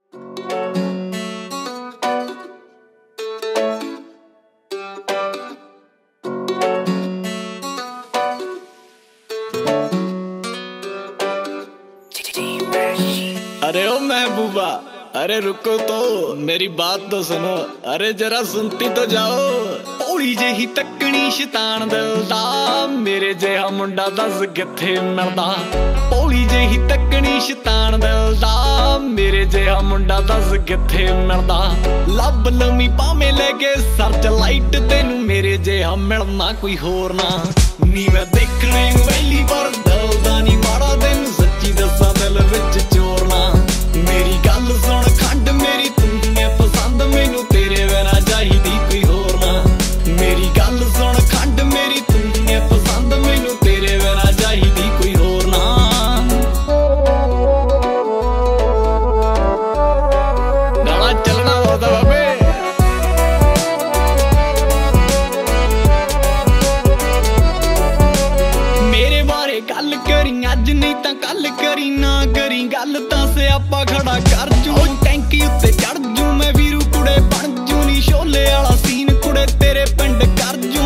अरे ओ महबूबा, अरे रुको तो मेरी बात तो सुनो। अरे जरा सुनती तो जाओ। भोली जेही तकनी शैतान दिलदा, मेरे जेहा मुंडा दस किथे मिलदा। भोली जेही तकनी शैतान दिलदा, मेरे जेहा मुंडा दस किथे मिलदा। लब लमी भावें लेके सर च लाइट, तेनू मेरे जेहा मिलना कोई होर ना। नी मैं देखने वैली पर दिलदा नी माड़ा, तेनू सच्ची दसा दिल विच चोरना। मेरी गल सुन खंड मेरी तू है पसंद, मैनू तेरे बिना चाहिदी कोई होर ना। मेरी गल सुन खंड मेरी तू है पसंद, मैनू तेरे बिना चाहिदी कोई होर ना। गाना चलना होता बाबे। मेरे बारे गल करी अज नहीं तां कल करी, ना करी गल तां सियापा खड़ा कर जू। टैंकी उत्ते चढ़ जू मैं वीरू कुड़े बन जू, नी शोले वाला सीन कुड़े तेरे पिंड कर जू।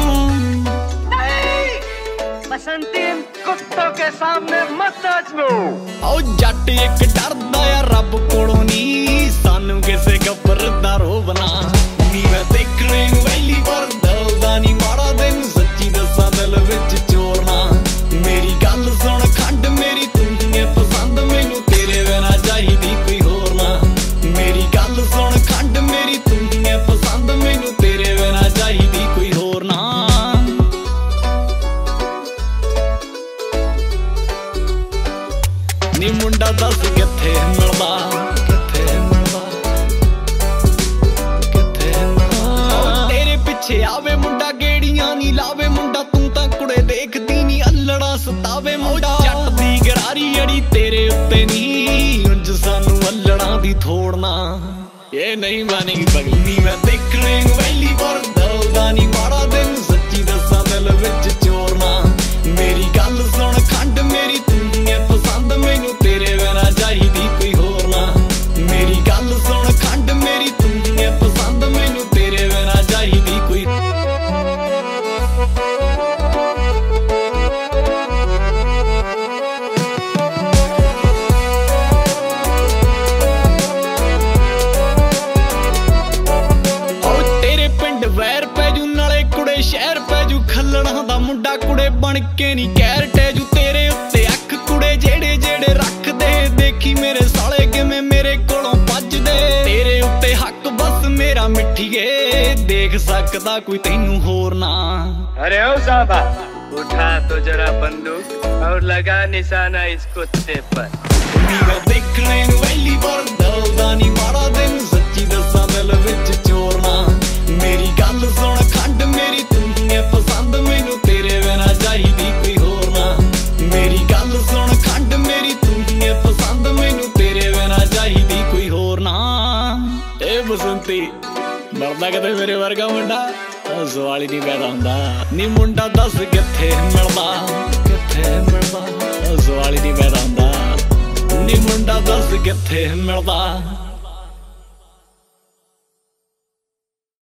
बसंती कुत्तों के सामने मत नाचो। ओ जट एक डरदा या रब कोलों नी, सानू किसे गब्बर दा रोबना। नी मैं देखने वैली पर दिलदा नी माड़ा, तेनू सच्ची दसा दिल विच चोरना। मेरी गल सुन खंड मेरी तू है पसंद, मैनू तेरे बिना चाहिदी कोई होर ना। मेरी गल सुन खंड मेरी तू है पसंद, मैनू तेरे बिना चाहिदी कोई होर ना। नी मुंडा दस किथे मिलदा, किथे मिलदा, किथे मिलदा। तेरे पिछे आवे मुंडा गेड़ियां नी लावे, मुंडा तू तां कुड़े देखदी नी अल्लड़ा सतावे। मुंडा जट दी गरारी अड़ी तेरे उत्ते नी, उंज सानू अल्लड़ा दी थोड़ना। ये नहीं मानेगी पगली। मैं देखने वैली पर दिलदा नी माड़ा, तेनू सच्ची दसा दिल विच चोरना। मेरी गल सुन खंड मेरी तू है पसंद, मैनू तेरे बिना चाहिदी कोई होर ना। मेरी गल सुन खंड मेरी तू है पसंद, मैनू तेरे बिना चाहिदी कोई। वैर पैजू नाले कुड़े शहर पैजू, खल्लणा दा मुंडा कुड़े बन के नी कैर टैजू। तेरे उत्ते अख कुड़े जेड़े जेड़े रख दे, देखी मेरे साले किवें मेरे कोलों भजदे। तेरे उत्ते हक बस मेरा मिठीए, देख सकदा कोई तैनू होर ना। अरे ओ साहबा, उठा तो जरा बंदूक और लगा निशाना इस कुत्ते पर। मैं देखने वैली पर दिलदा नी माड़ा, तेनू सच्ची दसा दिल विच चोरना। मेरी गल सुन खंड मेरी तू है पसंद, मैनू तेरे बिना चाहिदी कोई होर ना। मेरी गल सुन खंड मेरी तू है पसंद, मैनू तेरे बिना चाहिदी कोई होर ना। ए बसंती, मरदा कदे मेरे वर्गा मुंडा, सवाल ही नहीं पैदा हुंदा। नी मुंडा दस किथे मिलदा, किथे मिलदा, सवाल ही नहीं पैदा हुंदा। नी मुंडा दस किथे मिलदा।